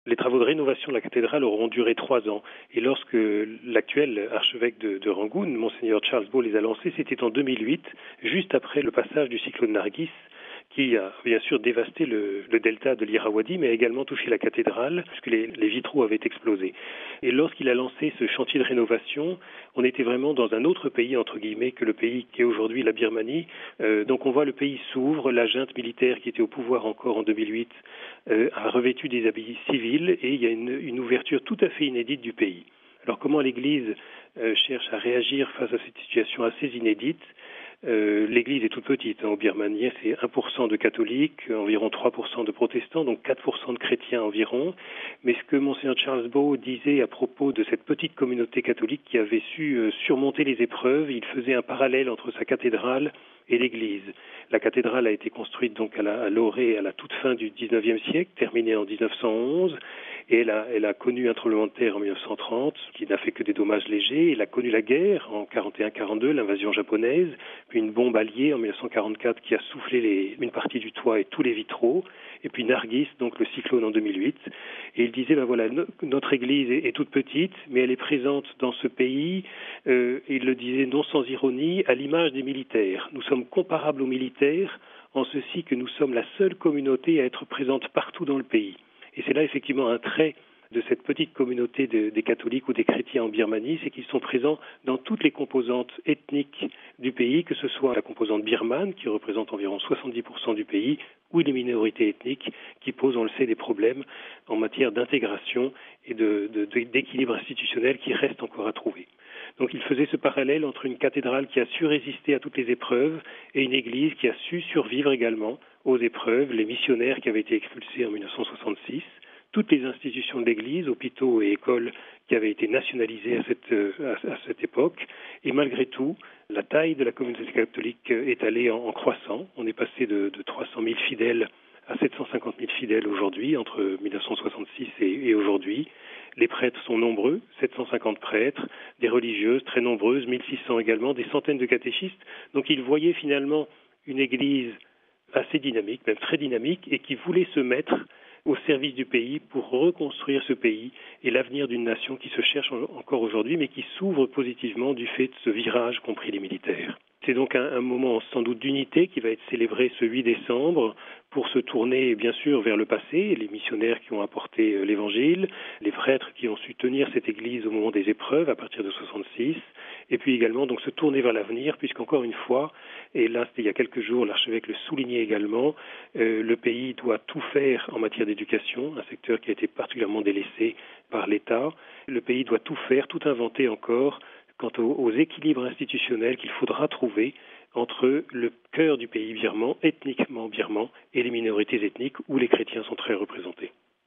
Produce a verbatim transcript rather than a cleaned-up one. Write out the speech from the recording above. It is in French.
Les travaux de rénovation de la cathédrale auront duré trois ans. Et lorsque l'actuel archevêque de, de Rangoon, Monseigneur Charles Bault, les a lancés, c'était en deux mille huit, juste après le passage du cyclone Nargis, qui a bien sûr dévasté le, le delta de l'Irrawaddy, mais a également touché la cathédrale, puisque les, les vitraux avaient explosé. Et lorsqu'il a lancé ce chantier de rénovation, on était vraiment dans un autre pays, entre guillemets, que le pays qui est aujourd'hui la Birmanie. Euh, donc on voit le pays s'ouvre, la junte militaire qui était au pouvoir encore en deux mille huit euh, a revêtu des habits civils, et il y a une, une ouverture tout à fait inédite du pays. Alors comment l'Église euh, cherche à réagir face à cette situation assez inédite ? Euh, L'Église est toute petite, hein, au Birmanie, c'est un pour cent de catholiques, environ trois pour cent de protestants, donc quatre pour cent de chrétiens environ. Mais ce que Monseigneur Charles Bault disait à propos de cette petite communauté catholique qui avait su euh, surmonter les épreuves, il faisait un parallèle entre sa cathédrale et l'Église. La cathédrale a été construite donc à, la, à Loré à la toute fin du dix-neuvième siècle, terminée en dix-neuf cent onze, et elle a, elle a connu un tremblement de terre en mille neuf cent trente, qui n'a fait que des dommages légers. Elle a connu la guerre en quarante et un quarante-deux, l'invasion japonaise, puis une bombe alliée en mille neuf cent quarante-quatre qui a soufflé les, une partie du toit et tous les vitraux, et puis Nargis, donc le cyclone en deux mille huit. Et il disait, ben voilà, no, notre église est, est toute petite, mais elle est présente dans ce pays, euh, il le disait non sans ironie, à l'image des militaires. Nous sommes comparables aux militaires, en ceci que nous sommes la seule communauté à être présente partout dans le pays. Et c'est là effectivement un trait de cette petite communauté de, des catholiques ou des chrétiens en Birmanie, c'est qu'ils sont présents dans toutes les composantes ethniques du pays, que ce soit la composante birmane, qui représente environ soixante-dix pour cent du pays, ou les minorités ethniques, qui posent, on le sait, des problèmes en matière d'intégration et de, de, de, d'équilibre institutionnel qui restent encore à trouver. Donc il faisait ce parallèle entre une cathédrale qui a su résister à toutes les épreuves et une église qui a su survivre également aux épreuves, les missionnaires qui avaient été expulsés en mille neuf cent soixante-six, toutes les institutions de l'Église, hôpitaux et écoles qui avaient été nationalisées à cette, à, à cette époque. Et malgré tout, la taille de la communauté catholique est allée en, en croissant. On est passé de, de trois cent mille fidèles à sept cent cinquante mille fidèles aujourd'hui, entre mille neuf cent soixante-six et, et aujourd'hui. Les prêtres sont nombreux, sept cent cinquante prêtres, des religieuses très nombreuses, mille six cents également, des centaines de catéchistes. Donc ils voyaient finalement une Église assez dynamique, même très dynamique, et qui voulait se mettre au service du pays pour reconstruire ce pays et l'avenir d'une nation qui se cherche encore aujourd'hui, mais qui s'ouvre positivement du fait de ce virage qu'ont pris les militaires. C'est donc un, un moment sans doute d'unité qui va être célébré ce huit décembre pour se tourner bien sûr vers le passé, les missionnaires qui ont apporté l'évangile, les prêtres qui ont su tenir cette église au moment des épreuves à partir de soixante-six, et puis également donc se tourner vers l'avenir, puisqu'encore une fois, et là c'était il y a quelques jours, l'archevêque le soulignait également, euh, le pays doit tout faire en matière d'éducation, un secteur qui a été particulièrement délaissé par l'État. Le pays doit tout faire, tout inventer encore quant aux, aux équilibres institutionnels qu'il faudra trouver entre le cœur du pays birman, ethniquement birman, et les minorités ethniques où les chrétiens sont très représentés.